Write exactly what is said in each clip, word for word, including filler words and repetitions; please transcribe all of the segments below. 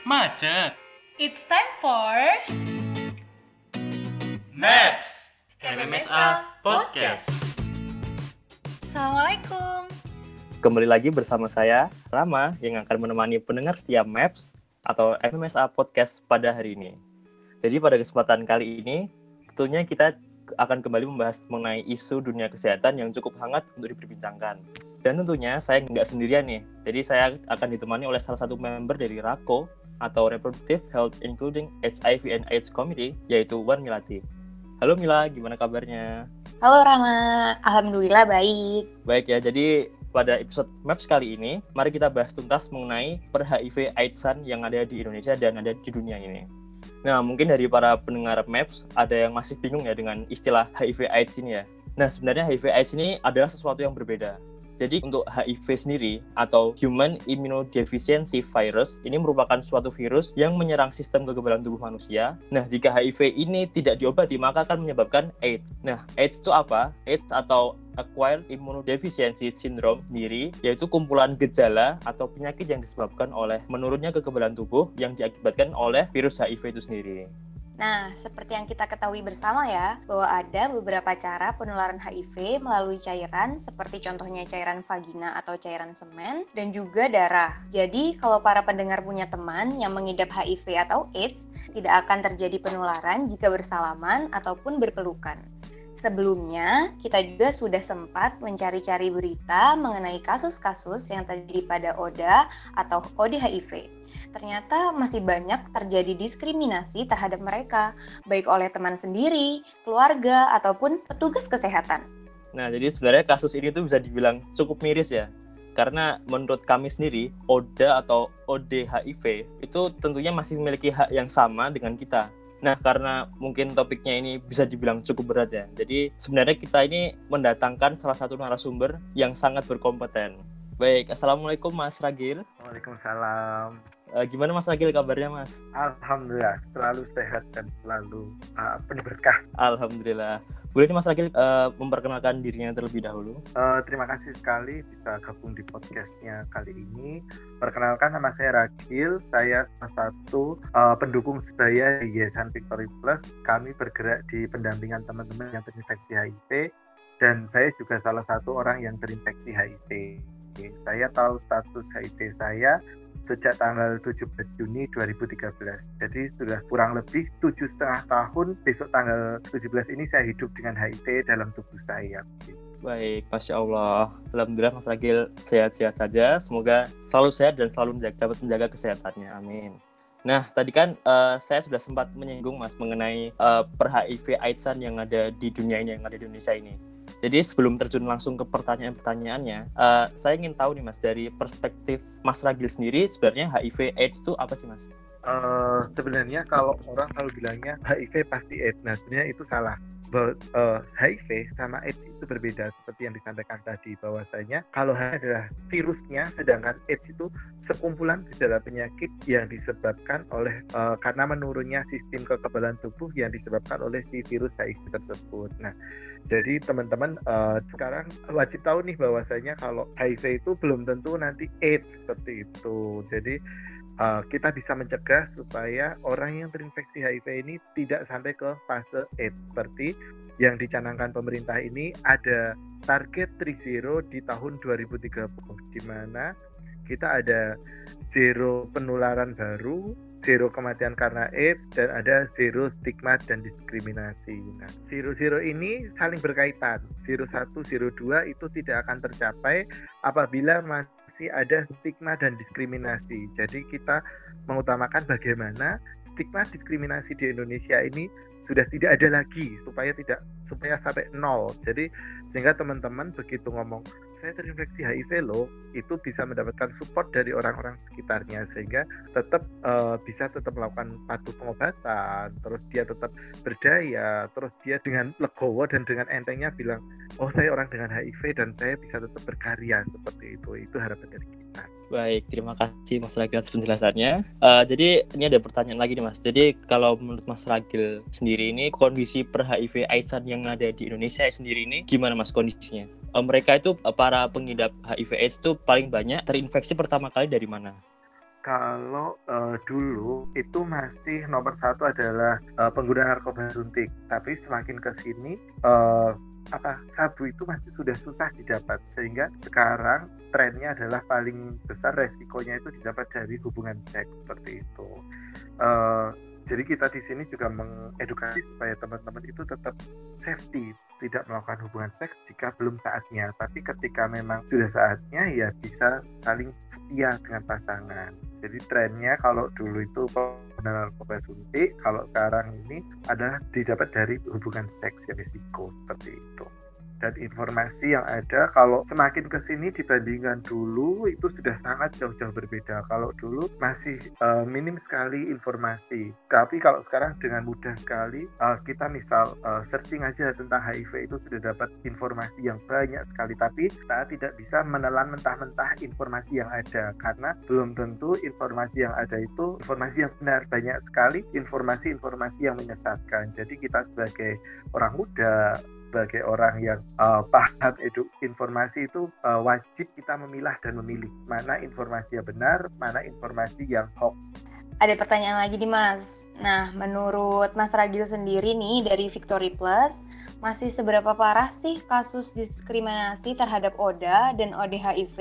Macet. It's time for Maps. M M S A Podcast. Assalamualaikum. Kembali lagi bersama saya, Rama, yang akan menemani pendengar setia Maps atau M M S A Podcast pada hari ini. Jadi pada kesempatan kali ini, tentunya kita akan kembali membahas mengenai isu dunia kesehatan yang cukup hangat untuk diperbincangkan. Dan tentunya saya nggak sendirian nih, jadi saya akan ditemani oleh salah satu member dari RAKO atau Reproductive Health Including H I V and AIDS Committee, yaitu Wan Milati. Halo Mila, gimana kabarnya? Halo Rama, Alhamdulillah baik. Baik ya, jadi pada episode Maps kali ini, mari kita bahas tuntas mengenai per H I V AIDS-an yang ada di Indonesia dan ada di dunia ini. Nah, mungkin dari para pendengar Maps, ada yang masih bingung ya dengan istilah H I V AIDS ini ya. Nah, sebenarnya H I V AIDS ini adalah sesuatu yang berbeda. Jadi untuk H I V sendiri atau Human Immunodeficiency Virus ini merupakan suatu virus yang menyerang sistem kekebalan tubuh manusia. Nah, jika H I V ini tidak diobati maka akan menyebabkan AIDS. Nah, AIDS itu apa? AIDS atau Acquired Immunodeficiency Syndrome sendiri yaitu kumpulan gejala atau penyakit yang disebabkan oleh menurunnya kekebalan tubuh yang diakibatkan oleh virus H I V itu sendiri. Nah, seperti yang kita ketahui bersama ya, bahwa ada beberapa cara penularan H I V melalui cairan, seperti contohnya cairan vagina atau cairan semen, dan juga darah. Jadi, kalau para pendengar punya teman yang mengidap H I V atau AIDS, tidak akan terjadi penularan jika bersalaman ataupun berpelukan. Sebelumnya, kita juga sudah sempat mencari-cari berita mengenai kasus-kasus yang terjadi pada O D A atau O D H I V. Ternyata masih banyak terjadi diskriminasi terhadap mereka, baik oleh teman sendiri, keluarga, ataupun petugas kesehatan. Nah, jadi sebenarnya kasus ini tuh bisa dibilang cukup miris ya. Karena menurut kami sendiri, O D A atau O D H I V itu tentunya masih memiliki hak yang sama dengan kita. Nah, karena mungkin topiknya ini bisa dibilang cukup berat ya. Jadi sebenarnya kita ini mendatangkan salah satu narasumber yang sangat berkompeten. Baik, Assalamualaikum Mas Ragil. Waalaikumsalam. Uh, gimana Mas Ragil kabarnya Mas? Alhamdulillah, selalu sehat dan selalu uh, penuh berkah. Alhamdulillah. Boleh nih Mas Ragil uh, memperkenalkan dirinya terlebih dahulu? Uh, terima kasih sekali bisa gabung di podcastnya kali ini. Perkenalkan, nama saya Ragil, saya salah satu uh, pendukung sebaya di Yayasan Victory Plus. Kami bergerak di pendampingan teman-teman yang terinfeksi H I V dan saya juga salah satu orang yang terinfeksi H I V. Saya tahu status H I V saya sejak tanggal tujuh belas Juni dua ribu tiga belas. Jadi sudah kurang lebih tujuh setengah tahun. Besok tanggal tujuh belas ini saya hidup dengan H I V dalam tubuh saya. Baik, Masya Allah. Alhamdulillah Mas Ragil sehat-sehat saja. Semoga selalu sehat dan selalu menjaga, dapat menjaga kesehatannya. Amin. Nah, tadi kan uh, saya sudah sempat menyinggung Mas mengenai uh, per H I V AIDS-an yang ada di dunia ini, yang ada di Indonesia ini. Jadi sebelum terjun langsung ke pertanyaan-pertanyaannya, uh, saya ingin tahu nih Mas, dari perspektif Mas Ragil sendiri, sebenarnya H I V AIDS itu apa sih Mas? Uh, sebenarnya kalau orang selalu bilangnya H I V pasti AIDS, nah sebenarnya itu salah. Bahwa uh, H I V sama AIDS itu berbeda, seperti yang disampaikan tadi, bahwasanya kalau H I V adalah virusnya, sedangkan AIDS itu sekumpulan gejala penyakit yang disebabkan oleh uh, karena menurunnya sistem kekebalan tubuh yang disebabkan oleh si virus H I V tersebut. Nah, jadi teman-teman uh, sekarang wajib tahu nih bahwasanya kalau H I V itu belum tentu nanti AIDS seperti itu. Jadi Uh, kita bisa mencegah supaya orang yang terinfeksi H I V ini tidak sampai ke fase AIDS. Seperti yang dicanangkan pemerintah ini, ada target three zero di tahun dua ribu tiga puluh, di mana kita ada zero penularan baru, zero kematian karena AIDS, dan ada zero stigma dan diskriminasi. Nah, zero zero ini saling berkaitan. Zero satu, zero dua itu tidak akan tercapai apabila masih ada stigma dan diskriminasi. Jadi kita mengutamakan bagaimana stigma diskriminasi di Indonesia ini sudah tidak ada lagi, supaya tidak supaya sampai nol. Jadi sehingga teman-teman begitu ngomong saya terinfeksi H I V loh, itu bisa mendapatkan support dari orang-orang sekitarnya, sehingga tetap uh, bisa tetap melakukan patuh pengobatan, terus dia tetap berdaya, terus dia dengan legowo dan dengan entengnya bilang, oh saya orang dengan H I V dan saya bisa tetap berkarya seperti itu. Itu harapan dari kita. Baik, terima kasih Mas Ragil atas penjelasannya. Uh, jadi ini ada pertanyaan lagi nih Mas. Jadi kalau menurut Mas Ragil sendiri ini, kondisi per H I V AIDS-an yang ada di Indonesia sendiri ini gimana Mas kondisinya? Uh, mereka itu, uh, para pengidap H I V AIDS itu paling banyak terinfeksi pertama kali dari mana? Kalau uh, dulu itu masih nomor satu adalah uh, pengguna narkoba suntik, tapi semakin ke sini uh, apa sabu itu masih sudah susah didapat, sehingga sekarang trennya adalah paling besar resikonya itu didapat dari hubungan seks seperti itu. Uh, jadi kita di sini juga mengedukasi supaya teman-teman itu tetap safety, tidak melakukan hubungan seks jika belum saatnya. Tapi ketika memang sudah saatnya, ya bisa saling setia dengan pasangan. Jadi trennya kalau dulu itu pengguna narkoba suntik, kalau sekarang ini adalah didapat dari hubungan seks yang risiko seperti itu. Dan informasi yang ada kalau semakin ke sini dibandingkan dulu itu sudah sangat jauh-jauh berbeda. Kalau dulu masih uh, minim sekali informasi. Tapi kalau sekarang dengan mudah sekali uh, kita misal uh, searching aja tentang H I V itu sudah dapat informasi yang banyak sekali. Tapi kita tidak bisa menelan mentah-mentah informasi yang ada karena belum tentu informasi yang ada itu informasi yang benar. Banyak sekali informasi-informasi yang menyesatkan. Jadi kita sebagai orang muda, sebagai orang yang uh, paham edu informasi itu uh, wajib kita memilah dan memilih mana informasi yang benar, mana informasi yang hoax. Ada pertanyaan lagi nih Mas. Nah, menurut Mas Ragil sendiri nih dari Victory Plus, masih seberapa parah sih kasus diskriminasi terhadap O D A dan O D H I V?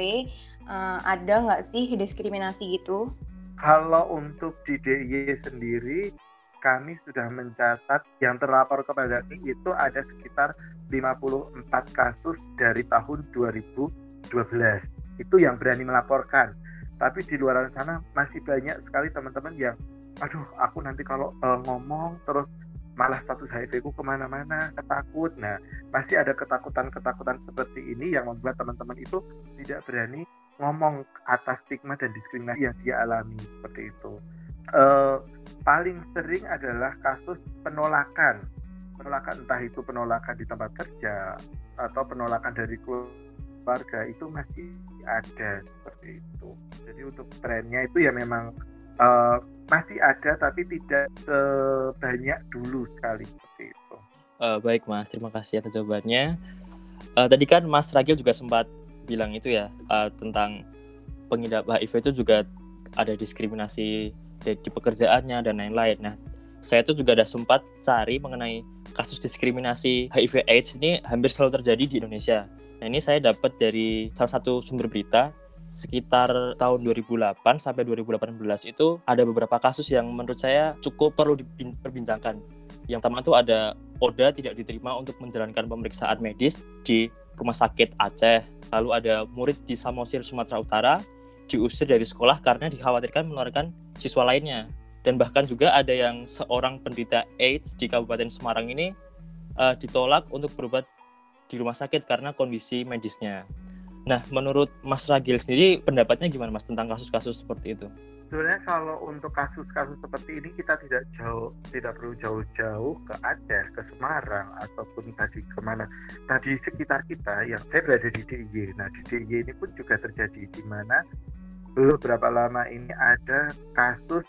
Uh, ada nggak sih diskriminasi gitu? Kalau untuk di D I Y sendiri, kami sudah mencatat yang terlapor kepada kami itu ada sekitar lima puluh empat kasus dari tahun dua ribu dua belas. Itu yang berani melaporkan. Tapi di luar sana masih banyak sekali teman-teman yang, aduh aku nanti kalau uh, ngomong terus malah status H I V ku kemana-mana, ketakut. Nah, masih ada ketakutan-ketakutan seperti ini yang membuat teman-teman itu tidak berani ngomong atas stigma dan diskriminasi yang dia alami seperti itu. Uh, paling sering adalah kasus penolakan penolakan entah itu penolakan di tempat kerja atau penolakan dari keluarga, itu masih ada seperti itu. Jadi untuk trennya itu ya memang uh, masih ada tapi tidak sebanyak dulu sekali seperti itu. Uh, baik Mas, terima kasih atas jawabannya. Uh, tadi kan Mas Ragil juga sempat bilang itu ya uh, tentang pengidap H I V itu juga ada diskriminasi di pekerjaannya dan lain-lain. Nah, saya tuh juga ada sempat cari mengenai kasus diskriminasi H I V AIDS ini hampir selalu terjadi di Indonesia. Nah, ini saya dapat dari salah satu sumber berita sekitar tahun dua ribu delapan sampai dua ribu delapan belas itu ada beberapa kasus yang menurut saya cukup perlu diperbincangkan. Yang pertama itu ada O D A tidak diterima untuk menjalankan pemeriksaan medis di Rumah Sakit Aceh. Lalu ada murid di Samosir, Sumatera Utara diusir dari sekolah karena dikhawatirkan menularkan siswa lainnya. Dan bahkan juga ada yang seorang penderita AIDS di Kabupaten Semarang ini uh, ditolak untuk berobat di rumah sakit karena kondisi medisnya. Nah, menurut Mas Ragil sendiri pendapatnya gimana Mas tentang kasus-kasus seperti itu? Sebenarnya kalau untuk kasus-kasus seperti ini kita tidak jauh, tidak perlu jauh-jauh ke Aceh, ke Semarang ataupun tadi kemana. Tadi sekitar kita yang saya berada di D I Y. Nah, di D I Y ini pun juga terjadi di mana beberapa lama ini ada kasus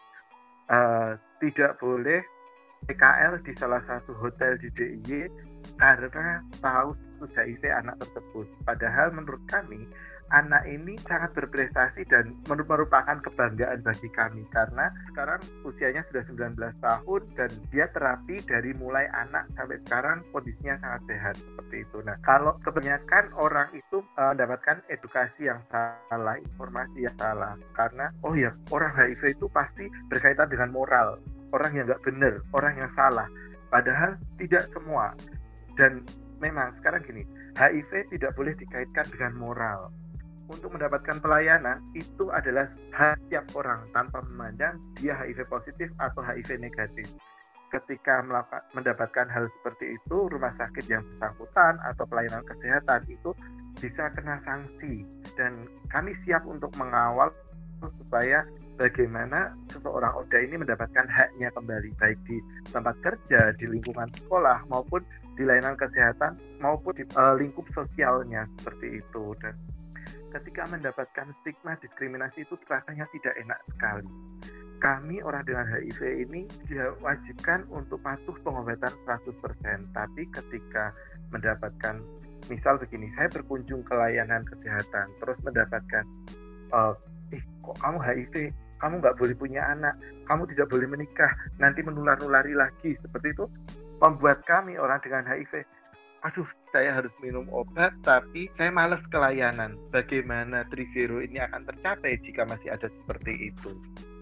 uh, tidak boleh P K L di salah satu hotel di D I Y karena tahu status H I V anak tersebut. Padahal menurut kami anak ini sangat berprestasi dan merupakan kebanggaan bagi kami karena sekarang usianya sudah sembilan belas tahun dan dia terapi dari mulai anak sampai sekarang kondisinya sangat sehat seperti itu. Nah, kalau kebanyakan orang itu uh, mendapatkan edukasi yang salah, informasi yang salah karena oh ya orang H I V itu pasti berkaitan dengan moral, orang yang nggak benar, orang yang salah. Padahal tidak semua. Dan memang sekarang gini, H I V tidak boleh dikaitkan dengan moral. Untuk mendapatkan pelayanan itu adalah hak setiap orang tanpa memandang dia H I V positif atau H I V negatif. Ketika melakukan, mendapatkan hal seperti itu, rumah sakit yang bersangkutan atau pelayanan kesehatan itu bisa kena sanksi. Dan kami siap untuk mengawal supaya bagaimana seseorang O D A ini mendapatkan haknya kembali, baik di tempat kerja, di lingkungan sekolah, maupun di layanan kesehatan, maupun di uh, lingkup sosialnya seperti itu. Dan ketika mendapatkan stigma diskriminasi itu rasanya tidak enak sekali. Kami orang dengan H I V ini diwajibkan untuk patuh pengobatan seratus persen, tapi ketika mendapatkan, misal begini, saya berkunjung ke layanan kesehatan, terus mendapatkan, uh, eh kok kamu H I V, kamu nggak boleh punya anak, kamu tidak boleh menikah, nanti menular-nulari lagi. Seperti itu membuat kami orang dengan H I V, aduh saya harus minum obat tapi saya malas ke layanan. Bagaimana Trisero ini akan tercapai jika masih ada seperti itu?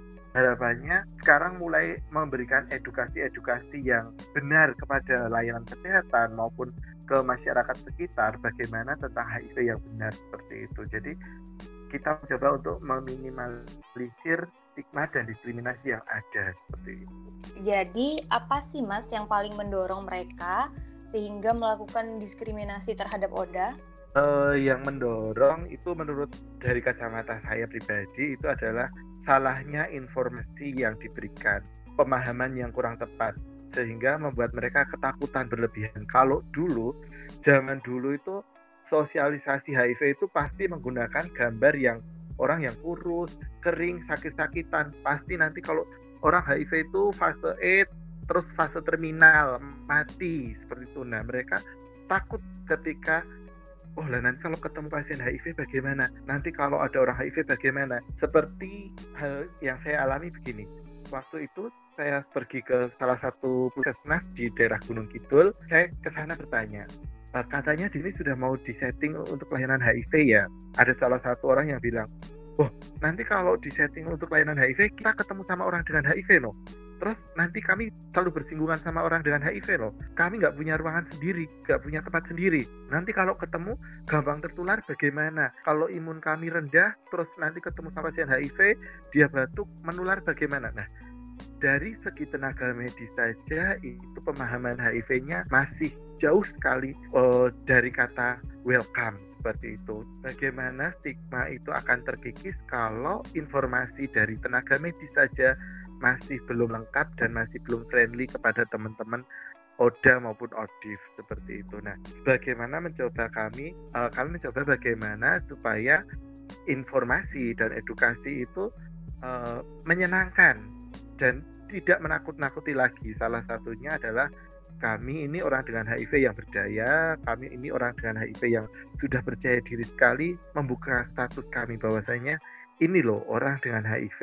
Harapannya sekarang mulai memberikan edukasi-edukasi yang benar kepada layanan kesehatan maupun ke masyarakat sekitar bagaimana tentang H I V yang benar seperti itu. Jadi kita mencoba untuk meminimalisir stigma dan diskriminasi yang ada seperti itu. Jadi apa sih Mas yang paling mendorong mereka sehingga melakukan diskriminasi terhadap O D A? Uh, yang mendorong itu menurut dari kacamata saya pribadi itu adalah salahnya informasi yang diberikan, pemahaman yang kurang tepat, sehingga membuat mereka ketakutan berlebihan. Kalau dulu, zaman dulu itu sosialisasi H I V itu pasti menggunakan gambar yang orang yang kurus, kering, sakit-sakitan. Pasti nanti kalau orang H I V itu fase A, terus fase terminal, mati, seperti itu. Nah, mereka takut ketika oh lah nanti kalau ketemu pasien H I V bagaimana? Nanti kalau ada orang H I V bagaimana? Seperti hal yang saya alami begini. Waktu itu saya pergi ke salah satu puskesmas di daerah Gunung Kidul. Saya ke sana bertanya, e, katanya di sini sudah mau disetting untuk layanan H I V ya. Ada salah satu orang yang bilang, oh nanti kalau disetting untuk layanan H I V kita ketemu sama orang dengan H I V loh. Terus nanti kami selalu bersinggungan sama orang dengan H I V loh. Kami nggak punya ruangan sendiri, nggak punya tempat sendiri. Nanti kalau ketemu gampang tertular bagaimana? Kalau imun kami rendah, terus nanti ketemu sama pasien H I V, dia batuk, menular bagaimana? Nah, dari segi tenaga medis saja itu pemahaman H I V-nya masih jauh sekali uh, dari kata welcome seperti itu. Bagaimana stigma itu akan terkikis kalau informasi dari tenaga medis saja masih belum lengkap dan masih belum friendly kepada teman-teman O D A maupun O D I F seperti itu. Nah, bagaimana mencoba kami, uh, kami mencoba bagaimana supaya informasi dan edukasi itu uh, menyenangkan dan tidak menakut-nakuti lagi. Salah satunya adalah kami ini orang dengan H I V yang berdaya, kami ini orang dengan H I V yang sudah percaya diri sekali, membuka status kami bahwasanya ini loh orang dengan H I V.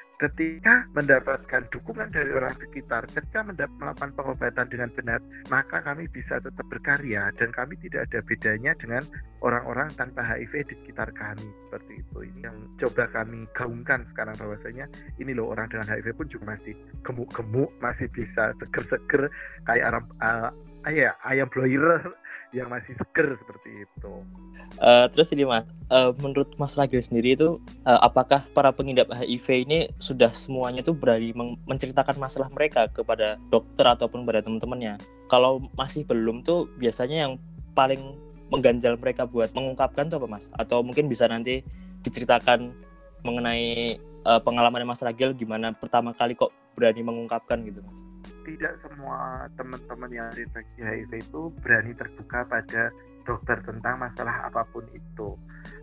Ketika mendapatkan dukungan dari orang sekitar, ketika mendapat melakukan pengobatan dengan benar, maka kami bisa tetap berkarya dan kami tidak ada bedanya dengan orang-orang tanpa H I V di sekitar kami seperti itu. Ini yang coba kami gaungkan sekarang bahwasanya ini loh orang dengan H I V pun juga masih gemuk-gemuk, masih bisa seger-seger kayak ayam uh, ayam, ayam broiler yang masih seger seperti itu. Uh, terus ini Mas, uh, menurut Mas Ragil sendiri itu uh, apakah para pengidap H I V ini sudah semuanya itu berani men- menceritakan masalah mereka kepada dokter ataupun pada teman-temannya? Kalau masih belum tuh biasanya yang paling mengganjal mereka buat mengungkapkan tuh apa Mas? Atau mungkin bisa nanti diceritakan mengenai uh, pengalaman Mas Ragil gimana pertama kali kok berani mengungkapkan gitu Mas? Tidak semua teman-teman yang terinfeksi H I V itu berani terbuka pada dokter tentang masalah apapun itu,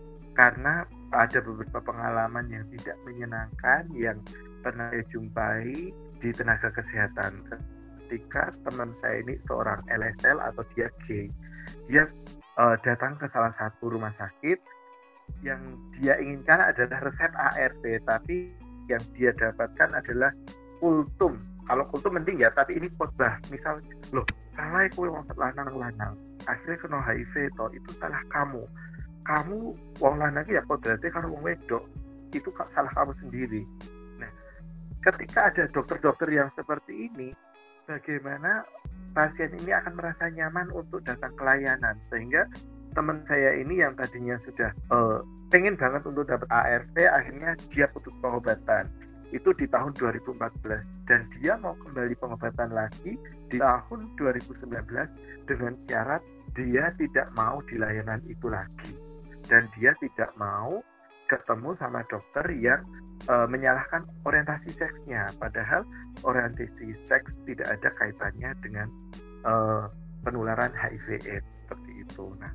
karena ada beberapa pengalaman yang tidak menyenangkan yang pernah saya jumpai di tenaga kesehatan. Ketika teman saya ini seorang L S L atau dia gay, dia uh, datang ke salah satu rumah sakit, yang dia inginkan adalah resep A R V, tapi yang dia dapatkan adalah kultum. Kalau kultum mending ya, tapi ini khotbah. Misal, loh, salah kowe wong lanang-lanang, akhirnya kena H I V toh, itu salah kamu. Kamu wong lanang ya kodrate karo wong wedok, itu salah kamu sendiri. Nah, ketika ada dokter-dokter yang seperti ini, bagaimana pasien ini akan merasa nyaman untuk datang ke layanan, sehingga teman saya ini yang tadinya sudah uh, pengen banget untuk dapat A R V, akhirnya dia putus pengobatan. Itu di tahun dua ribu empat belas, dan dia mau kembali pengobatan lagi di tahun dua ribu sembilan belas dengan syarat dia tidak mau di layanan itu lagi dan dia tidak mau ketemu sama dokter yang uh, menyalahkan orientasi seksnya, padahal orientasi seks tidak ada kaitannya dengan uh, penularan H I V AIDS seperti itu. Nah,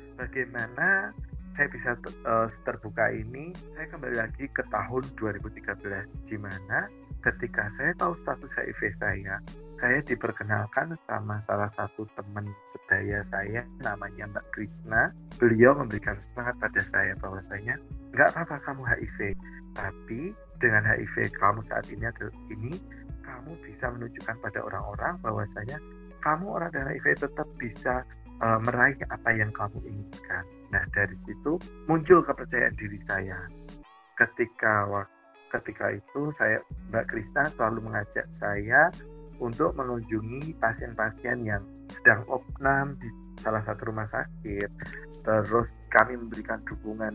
bagaimana saya bisa uh, terbuka ini? Saya kembali lagi ke tahun dua ribu tiga belas, di mana ketika saya tahu status H I V saya, saya diperkenalkan sama salah satu teman sebaya saya, namanya Mbak Krisna. Beliau memberikan semangat pada saya bahwasanya nggak apa-apa kamu H I V, tapi dengan H I V kamu saat ini adalah ini, kamu bisa menunjukkan pada orang-orang bahwasanya kamu orang dengan H I V tetap bisa uh, meraih apa yang kamu inginkan. Nah, dari situ muncul kepercayaan diri saya. Ketika ketika itu saya Mbak Krisna selalu mengajak saya untuk mengunjungi pasien-pasien yang sedang opnam di salah satu rumah sakit. Terus kami memberikan dukungan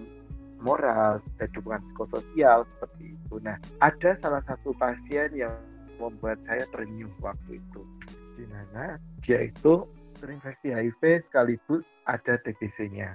moral dan dukungan psikososial seperti itu. Nah, ada salah satu pasien yang membuat saya terenyuh waktu itu, di mana dia itu terinfeksi H I V sekaligus ada T B C-nya.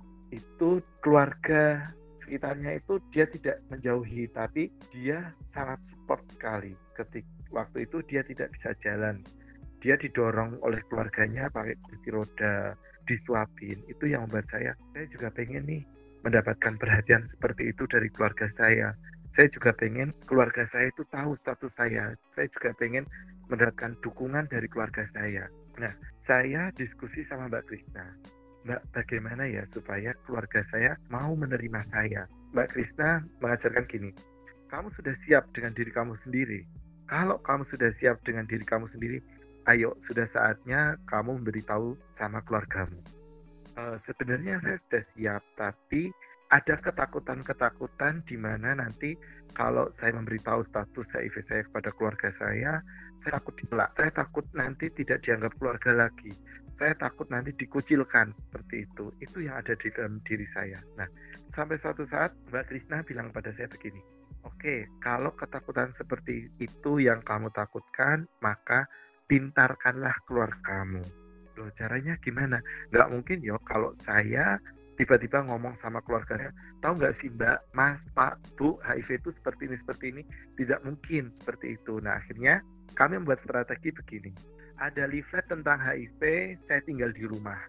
Itu keluarga sekitarnya itu dia tidak menjauhi, tapi dia sangat support sekali. Ketika waktu itu dia tidak bisa jalan, dia didorong oleh keluarganya pakai kursi roda, disuapin. Itu yang membuat saya, saya juga pengen nih mendapatkan perhatian seperti itu dari keluarga saya. Saya juga pengen keluarga saya itu tahu status saya. Saya juga pengen mendapatkan dukungan dari keluarga saya. Nah, saya diskusi sama Mbak Krisna. Mbak, bagaimana ya supaya keluarga saya mau menerima saya? Mbak Krisna mengajarkan gini, kamu sudah siap dengan diri kamu sendiri. Kalau kamu sudah siap dengan diri kamu sendiri, ayo sudah saatnya kamu memberitahu sama keluargamu. Uh, sebenarnya saya sudah siap, tapi ada ketakutan-ketakutan di mana nanti kalau saya memberitahu status H I V saya kepada keluarga saya, saya takut ditolak, saya takut nanti tidak dianggap keluarga lagi, saya takut nanti dikucilkan seperti itu. Itu yang ada di dalam diri saya. Nah, sampai suatu saat Mbak Krisna bilang pada saya begini, oke, kalau ketakutan seperti itu yang kamu takutkan, maka pintarkanlah keluargamu. Loh, caranya gimana? Nggak mungkin ya kalau saya tiba-tiba ngomong sama keluarga saya, tahu nggak sih Mbak, Mas, Pak, Bu, H I V itu seperti ini, seperti ini. Tidak mungkin seperti itu. Nah, akhirnya kami membuat strategi begini. Ada leaflet tentang H I V, saya tinggal di rumah.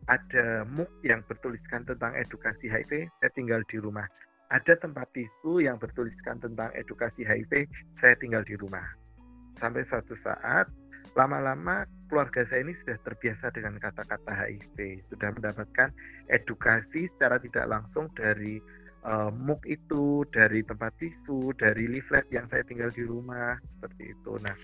Ada M U K yang bertuliskan tentang edukasi H I V, saya tinggal di rumah. Ada tempat tisu yang bertuliskan tentang edukasi H I V, saya tinggal di rumah. Sampai suatu saat, lama-lama keluarga saya ini sudah terbiasa dengan kata-kata H I V, sudah mendapatkan edukasi secara tidak langsung dari uh, M U K itu, dari tempat tisu, dari leaflet yang saya tinggal di rumah, seperti itu. Nah,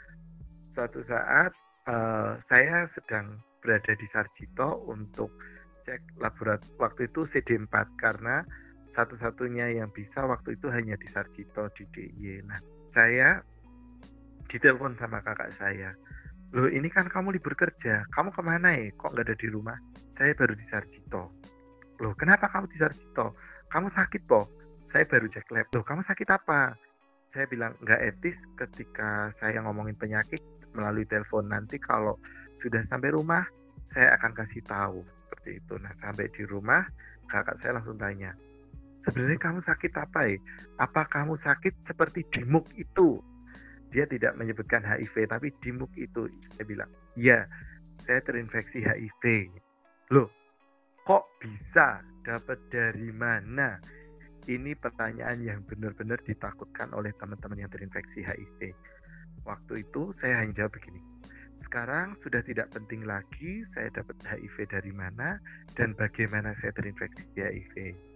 suatu saat uh, saya sedang berada di Sarjito untuk cek laboratorium, waktu itu C D empat, karena satu-satunya yang bisa waktu itu hanya di Sarjito, di D I Y. Nah, saya ditelepon sama kakak saya. Loh, ini kan kamu libur kerja, kamu kemana ya? Kok nggak ada di rumah? Saya baru di Sarjito. Loh, kenapa kamu di Sarjito? Kamu sakit, po? Saya baru cek lab. Loh, kamu sakit apa? Saya bilang, nggak etis ketika saya ngomongin penyakit melalui telepon. Nanti kalau sudah sampai rumah, saya akan kasih tahu. Seperti itu. Nah, sampai di rumah, kakak saya langsung tanya, sebenarnya kamu sakit apa ya? Apa kamu sakit seperti di M U K itu? Dia tidak menyebutkan H I V, tapi di M U K itu. Saya bilang, ya, saya terinfeksi H I V. Loh, kok bisa? Dapat dari mana? Ini pertanyaan yang benar-benar ditakutkan oleh teman-teman yang terinfeksi H I V. Waktu itu saya hanya jawab begini, sekarang sudah tidak penting lagi saya dapat H I V dari mana dan bagaimana saya terinfeksi H I V.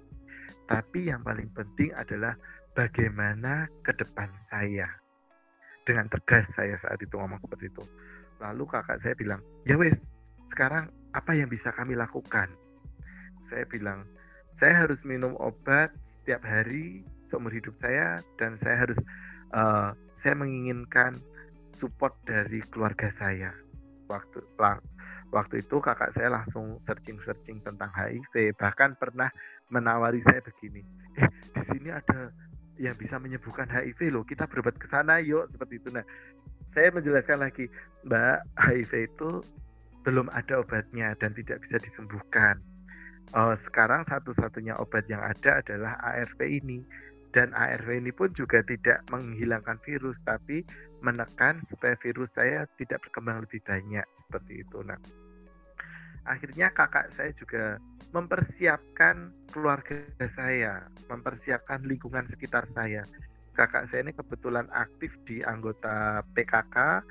Tapi yang paling penting adalah bagaimana ke depan saya. Dengan tegas saya saat itu ngomong seperti itu. Lalu kakak saya bilang, ya wes, sekarang apa yang bisa kami lakukan? Saya bilang, saya harus minum obat setiap hari seumur hidup saya, dan saya harus uh, saya menginginkan support dari keluarga saya. Waktu lang, waktu itu kakak saya langsung searching-searching tentang H I V, bahkan pernah menawari saya begini, eh di sini ada yang bisa menyembuhkan H I V loh, kita berobat ke sana yuk, seperti itu. Nah, saya menjelaskan lagi, Mbak, H I V itu belum ada obatnya dan tidak bisa disembuhkan. Uh, sekarang satu-satunya obat yang ada adalah A R V ini, dan A R V ini pun juga tidak menghilangkan virus, tapi menekan supaya virus saya tidak berkembang lebih banyak, seperti itu. Nah, akhirnya kakak saya juga mempersiapkan keluarga saya, mempersiapkan lingkungan sekitar saya. Kakak saya ini kebetulan aktif di anggota P K K,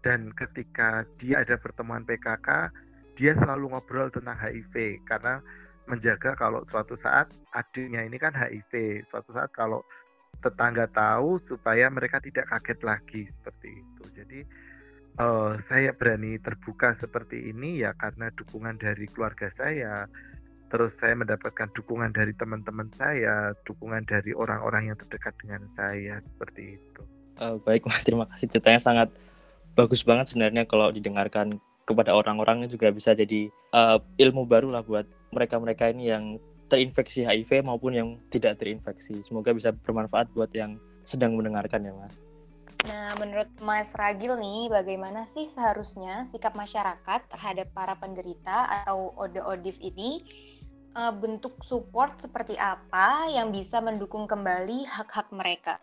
dan ketika dia ada pertemuan P K K, dia selalu ngobrol tentang H I V karena menjaga kalau suatu saat adiknya ini kan H I V, suatu saat kalau tetangga tahu supaya mereka tidak kaget lagi seperti itu. Jadi uh, saya berani terbuka seperti ini ya karena dukungan dari keluarga saya, terus saya mendapatkan dukungan dari teman-teman saya, dukungan dari orang-orang yang terdekat dengan saya seperti itu. Uh, baik Mas, terima kasih, ceritanya sangat bagus banget sebenarnya. Kalau didengarkan kepada orang-orang juga bisa jadi uh, ilmu baru lah buat mereka-mereka ini yang terinfeksi H I V maupun yang tidak terinfeksi. Semoga bisa bermanfaat buat yang sedang mendengarkan ya Mas. Nah, menurut Mas Ragil nih, bagaimana sih seharusnya sikap masyarakat terhadap para penderita atau O D O D I V ini? Uh, bentuk support seperti apa yang bisa mendukung kembali hak-hak mereka?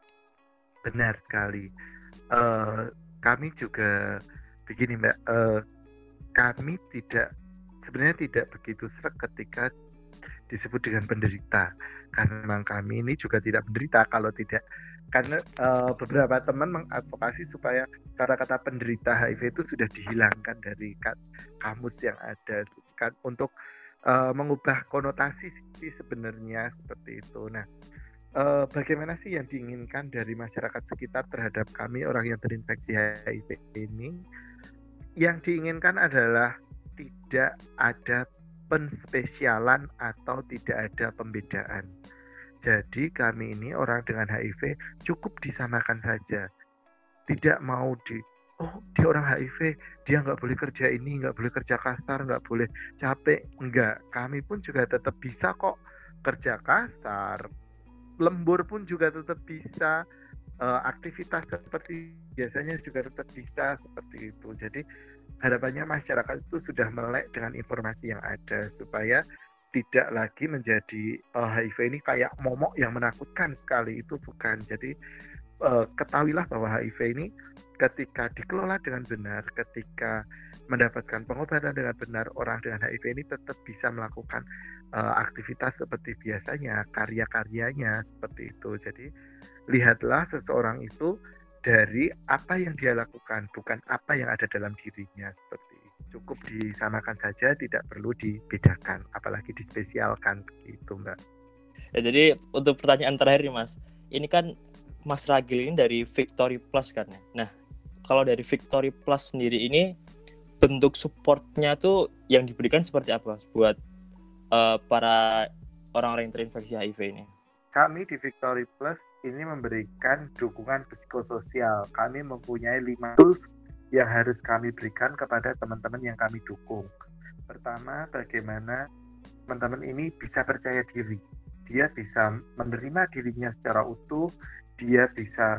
Benar sekali. Uh, kami juga begini Mbak, uh, kami tidak sebenarnya tidak begitu sreg ketika disebut dengan penderita, karena memang kami ini juga tidak menderita kalau tidak, karena uh, beberapa teman mengadvokasi supaya kata-kata penderita H I V itu sudah dihilangkan dari kamus yang ada untuk uh, mengubah konotasi sih sebenarnya seperti itu. Nah, uh, bagaimana sih yang diinginkan dari masyarakat sekitar terhadap kami orang yang terinfeksi H I V ini? Yang diinginkan adalah tidak ada penspesialan atau tidak ada pembedaan. Jadi kami ini orang dengan H I V cukup disamakan saja. Tidak mau di, oh dia orang H I V, dia nggak boleh kerja ini, nggak boleh kerja kasar, nggak boleh capek. Enggak, kami pun juga tetap bisa kok kerja kasar. Lembur pun juga tetap bisa. Uh, aktivitas seperti biasanya juga tetap bisa seperti itu. Jadi harapannya masyarakat itu sudah melek dengan informasi yang ada supaya tidak lagi menjadi uh, H I V ini kayak momok yang menakutkan sekali, itu bukan. Jadi uh, ketahuilah bahwa H I V ini ketika dikelola dengan benar, ketika mendapatkan pengobatan dengan benar, orang dengan H I V ini tetap bisa melakukan uh, aktivitas seperti biasanya, karya-karyanya seperti itu. Jadi lihatlah seseorang itu dari apa yang dia lakukan, bukan apa yang ada dalam dirinya seperti itu. Cukup disamakan saja, tidak perlu dibedakan, apalagi dispesialkan begitu Mbak. Ya, jadi untuk pertanyaan terakhir nih Mas, ini kan Mas Ragil ini dari Victory Plus kan ya. Nah, kalau dari Victory Plus sendiri ini bentuk supportnya tuh yang diberikan seperti apa buat uh, para orang-orang yang terinfeksi H I V ini? Kami di Victory Plus ini memberikan dukungan psikososial. Kami mempunyai lima tools yang harus kami berikan kepada teman-teman yang kami dukung. Pertama, bagaimana teman-teman ini bisa percaya diri. Dia bisa menerima dirinya secara utuh, dia bisa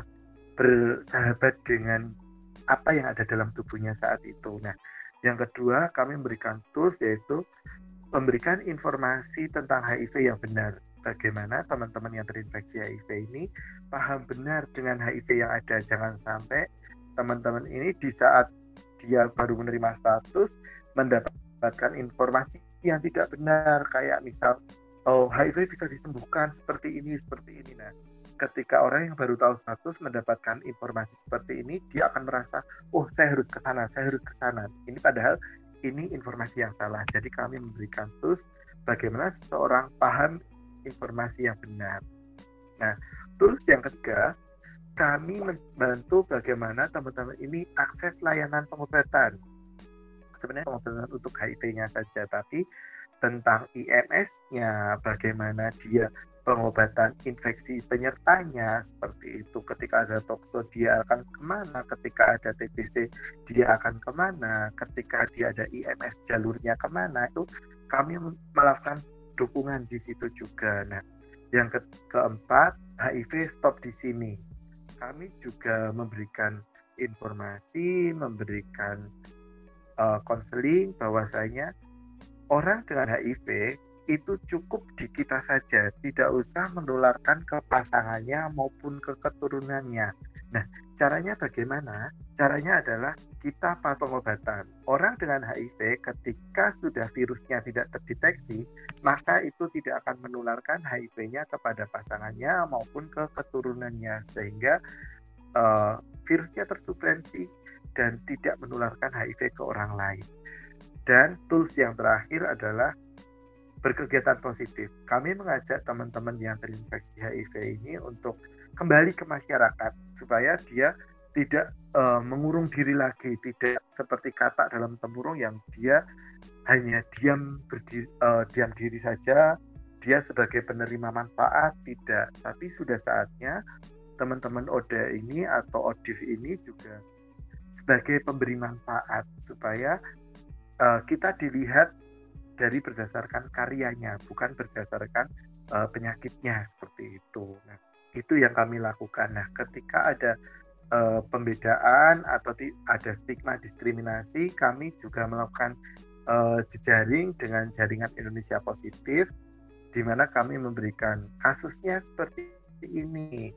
bersahabat dengan apa yang ada dalam tubuhnya saat itu. Nah, yang kedua, kami memberikan tools yaitu memberikan informasi tentang H I V yang benar. Bagaimana teman-teman yang terinfeksi H I V ini paham benar dengan H I V yang ada. Jangan sampai teman-teman ini di saat dia baru menerima status mendapatkan informasi yang tidak benar, kayak misal, oh H I V bisa disembuhkan seperti ini, seperti ini. Nah, ketika orang yang baru tahu status mendapatkan informasi seperti ini, dia akan merasa, oh saya harus ke sana, saya harus ke sana. Ini padahal ini informasi yang salah. Jadi kami memberikan tools bagaimana seseorang paham informasi yang benar. Nah, tools yang ketiga, kami membantu bagaimana teman-teman ini akses layanan pengobatan. Sebenarnya pengobatan untuk H I V-nya saja, tapi tentang I M S-nya, bagaimana dia pengobatan infeksi penyertanya, seperti itu. Ketika ada tokso dia akan kemana, ketika ada T B C dia akan kemana, ketika dia ada I M S jalurnya kemana, itu kami melakukan dukungan di situ juga. Nah, yang ke- keempat, H I V stop di sini. Kami juga memberikan informasi, memberikan konseling uh, bahwasanya orang dengan H I V itu cukup di kita saja, tidak usah menularkan ke pasangannya maupun ke keturunannya. Nah, caranya bagaimana? Caranya adalah kita pada pengobatan. Orang dengan H I V ketika sudah virusnya tidak terdeteksi, maka itu tidak akan menularkan H I V-nya kepada pasangannya maupun ke keturunannya, sehingga uh, virusnya tersubstansi dan tidak menularkan H I V ke orang lain. Dan tools yang terakhir adalah berkegiatan positif. Kami mengajak teman-teman yang terinfeksi H I V ini untuk kembali ke masyarakat supaya dia tidak uh, mengurung diri lagi, tidak seperti kata dalam tempurung yang dia hanya diam berdiri, uh, diam diri saja, dia sebagai penerima manfaat, tidak. Tapi sudah saatnya teman-teman O D A ini atau O D I F ini juga sebagai pemberi manfaat supaya uh, kita dilihat dari berdasarkan karyanya, bukan berdasarkan uh, penyakitnya seperti itu. Nah, itu yang kami lakukan. Nah, ketika ada uh, pembedaan atau di, ada stigma diskriminasi, kami juga melakukan uh, jejaring dengan jaringan Indonesia Positif, di mana kami memberikan kasusnya seperti ini,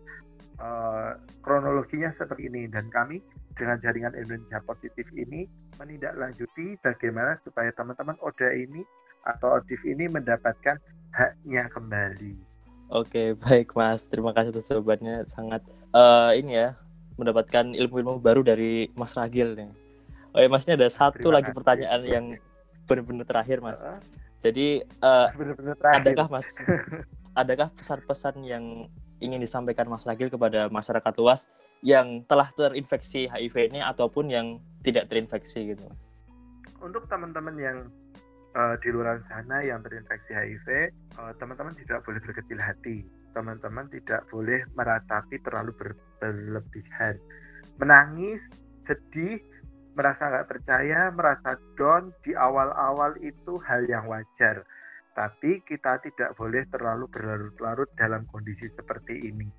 uh, kronologinya seperti ini, dan kami dengan jaringan Indonesia Positif ini menindaklanjuti bagaimana supaya teman-teman O D A ini atau O D I F ini mendapatkan haknya kembali. Oke, baik Mas. Terima kasih atas jawabannya. Sangat uh, ini ya, mendapatkan ilmu-ilmu baru dari Mas Ragil nih. Oh ya, Mas, ini ada satu Terima lagi kasih. pertanyaan yang benar-benar terakhir, Mas. Uh, Jadi uh, benar-benar terakhir. adakah Mas, adakah pesan-pesan yang ingin disampaikan Mas Ragil kepada masyarakat luas yang telah terinfeksi H I V ini ataupun yang tidak terinfeksi gitu? Untuk teman-teman yang uh, di luar sana yang terinfeksi H I V, uh, teman-teman tidak boleh berkecil hati. Teman-teman tidak boleh meratapi terlalu ber- berlebihan. Menangis, sedih, merasa nggak percaya, merasa down di awal-awal itu hal yang wajar. Tapi kita tidak boleh terlalu berlarut-larut dalam kondisi seperti ini.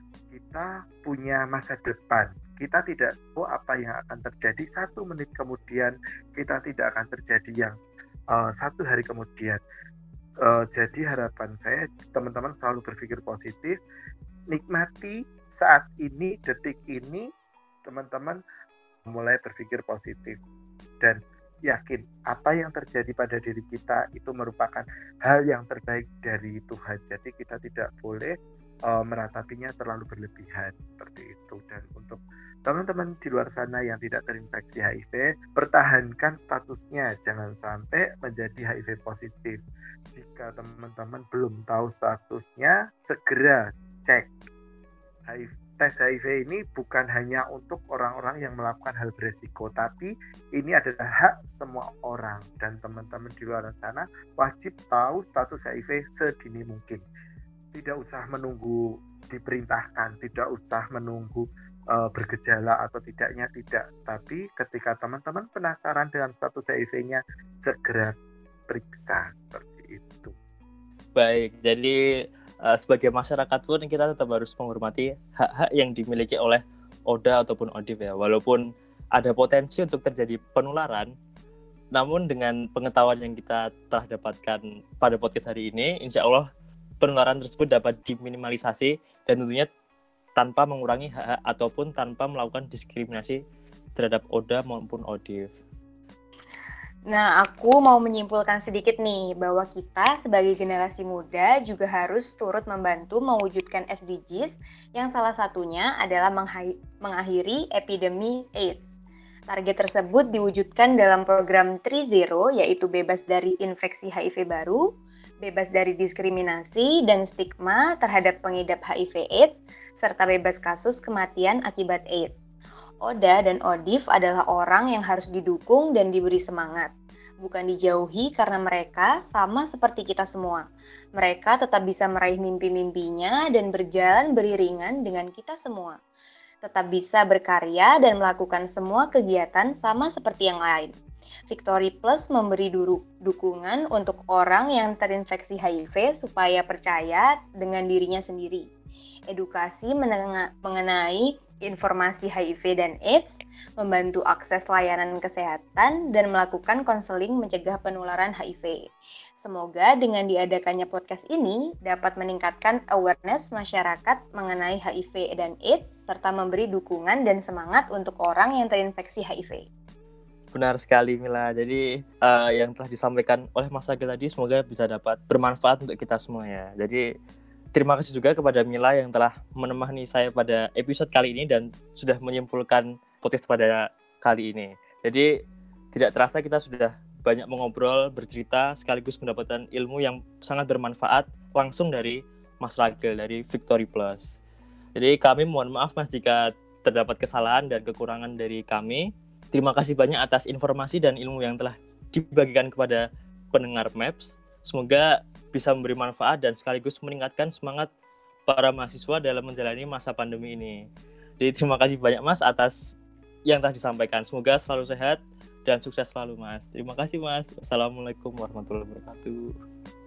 Kita punya masa depan. Kita tidak tahu apa yang akan terjadi satu menit kemudian. Kita tidak akan terjadi yang uh, satu hari kemudian. Uh, jadi harapan saya teman-teman selalu berpikir positif. Nikmati saat ini, detik ini, teman-teman mulai berpikir positif. Dan yakin apa yang terjadi pada diri kita itu merupakan hal yang terbaik dari Tuhan. Jadi kita tidak boleh Uh, meratapinya terlalu berlebihan seperti itu. Dan untuk teman-teman di luar sana yang tidak terinfeksi H I V, pertahankan statusnya, jangan sampai menjadi H I V positif. Jika teman-teman belum tahu statusnya, segera cek. H I V, tes H I V ini bukan hanya untuk orang-orang yang melakukan hal beresiko, tapi ini adalah hak semua orang, dan teman-teman di luar sana wajib tahu status H I V sedini mungkin. Tidak usah menunggu diperintahkan, tidak usah menunggu uh, bergejala atau tidaknya, tidak. Tapi ketika teman-teman penasaran dengan status H I V-nya, segera periksa seperti itu. Baik, jadi uh, sebagai masyarakat pun kita tetap harus menghormati hak-hak yang dimiliki oleh O D A ataupun O D I F ya. Walaupun ada potensi untuk terjadi penularan, namun dengan pengetahuan yang kita telah dapatkan pada podcast hari ini, insya Allah penularan tersebut dapat diminimalisasi dan tentunya tanpa mengurangi hak-hak ataupun tanpa melakukan diskriminasi terhadap O D A maupun O D I F. Nah, aku mau menyimpulkan sedikit nih bahwa kita sebagai generasi muda juga harus turut membantu mewujudkan S D Gs yang salah satunya adalah mengha- mengakhiri epidemi AIDS. Target tersebut diwujudkan dalam program tiga nol, yaitu bebas dari infeksi H I V baru, bebas dari diskriminasi dan stigma terhadap pengidap H I V AIDS, serta bebas kasus kematian akibat AIDS. O D A dan O D I F adalah orang yang harus didukung dan diberi semangat, bukan dijauhi karena mereka sama seperti kita semua. Mereka tetap bisa meraih mimpi-mimpinya dan berjalan beriringan dengan kita semua. Tetap bisa berkarya dan melakukan semua kegiatan sama seperti yang lain. Victory Plus memberi du- dukungan untuk orang yang terinfeksi H I V supaya percaya dengan dirinya sendiri. Edukasi meneng- mengenai informasi H I V dan AIDS, membantu akses layanan kesehatan, dan melakukan konseling mencegah penularan H I V. Semoga dengan diadakannya podcast ini dapat meningkatkan awareness masyarakat mengenai H I V dan AIDS, serta memberi dukungan dan semangat untuk orang yang terinfeksi H I V. Benar sekali Mila. Jadi uh, yang telah disampaikan oleh Mas Ragil tadi semoga bisa dapat bermanfaat untuk kita semua ya. Jadi terima kasih juga kepada Mila yang telah menemani saya pada episode kali ini dan sudah menyimpulkan podcast pada kali ini. Jadi tidak terasa kita sudah banyak mengobrol, bercerita, sekaligus mendapatkan ilmu yang sangat bermanfaat langsung dari Mas Ragil dari Victory Plus. Jadi kami mohon maaf Mas jika terdapat kesalahan dan kekurangan dari kami. Terima kasih banyak atas informasi dan ilmu yang telah dibagikan kepada pendengar Maps. Semoga bisa memberi manfaat dan sekaligus meningkatkan semangat para mahasiswa dalam menjalani masa pandemi ini. Jadi terima kasih banyak Mas atas yang telah disampaikan. Semoga selalu sehat dan sukses selalu Mas. Terima kasih Mas. Wassalamualaikum warahmatullahi wabarakatuh.